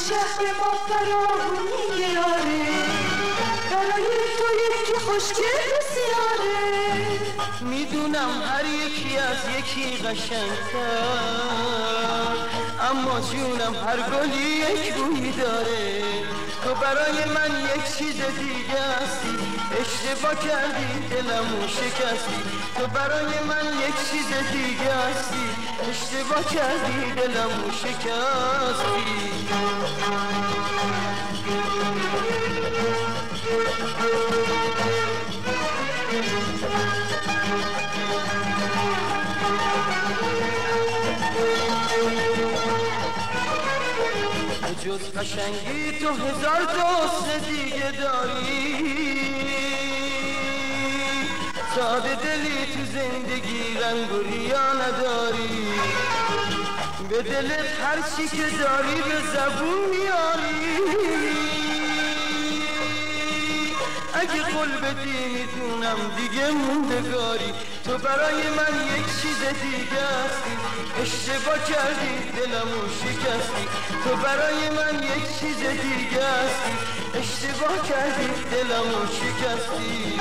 شهر ما فراغونی یاره، برای تو یکی خوشگل بسیاره. میدونم هر یکی از یکی قشنگتر، اما جونم هر گلی یک بویی داره. تو برای من یک چیز دیگه هستی، اشتباه کردی دلمو شکستی. تو برای من یک چیز دیگه هستی، اشتباه کردی دلمو شکستی. جز قشنگی تو هزار دوست دیگه داری، ساده دلی تو زندگی رنگ و ریا نداری. به دلت هر چی که داری به زبون میاری، اگه قول بدی میدونم دیگه موندگاری. تو برای من یک چیز دیگه هستی، اشتباه کردی دلمو شکستی. تو برای من یک چیز دیگه هستی، اشتباه کردی دلمو شکستی.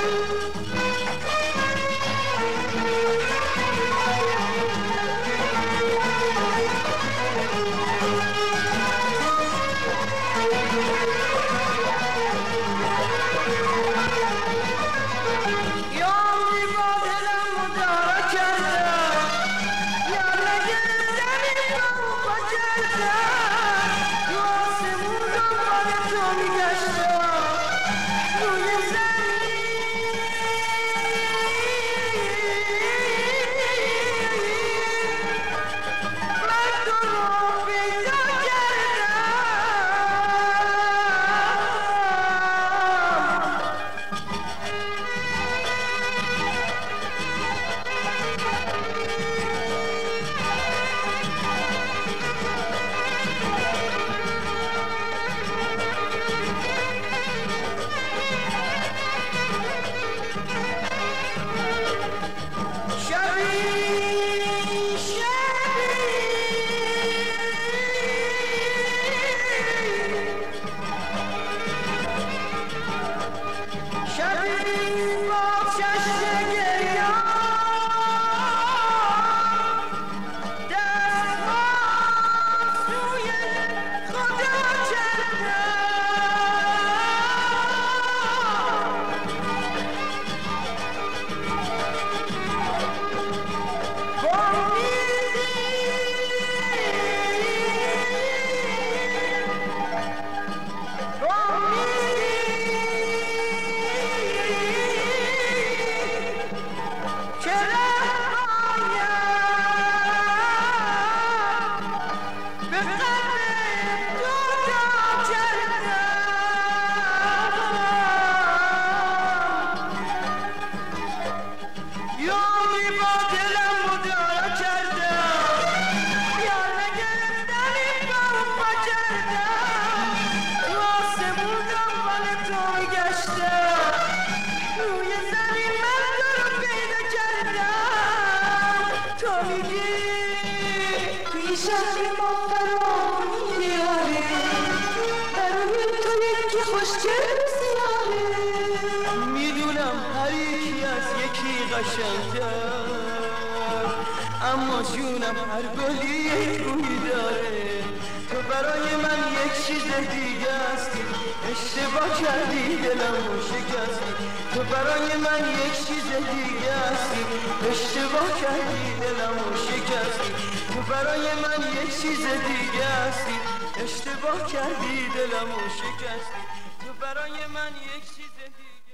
شهر ما فراغونی یاره، برای تو یکی خوشگل بسیاره. میدونم هر یکی از یکی قشنگتر، اما جونم هر گلی یک بویی داره. تو برای من یک چیز دیگه هستی، اشتباه کردی دلمو شکستی. تو برای من یک چیز دیگه هستی، اشتباه کردی دلمو شکستی. تو برای من یک چیز دیگه هستی، اشتباه کردی دلمو شکستی. تو برای من یک چیز دیگه